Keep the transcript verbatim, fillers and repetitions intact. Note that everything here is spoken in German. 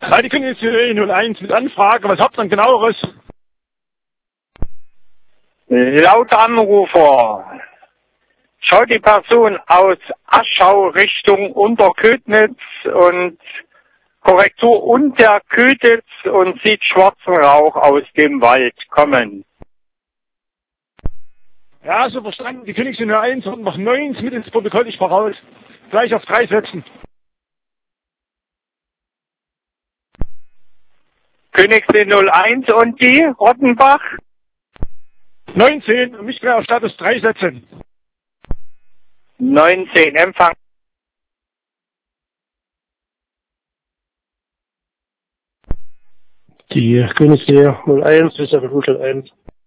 Ja, die Königslinie null eins mit Anfrage. Was habt ihr denn genaueres? Laut Anrufer schaut die Person aus Aschau Richtung Unterködnitz und Korrektur Unterködnitz und sieht schwarzen Rauch aus dem Wald kommen. Ja, so verstanden. Die Königslinie null eins und noch neun mit ins Protokoll. Ich voraus. Gleich auf drei setzen. Königslinie null eins und die Rottenbach? neunzehn und mich gleich auf Status drei setzen. neunzehn, Empfang. Die Königslinie null eins ist ja Route eins.